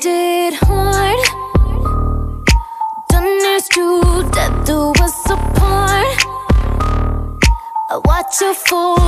it hard. Done this to death do us apart. I watch you fall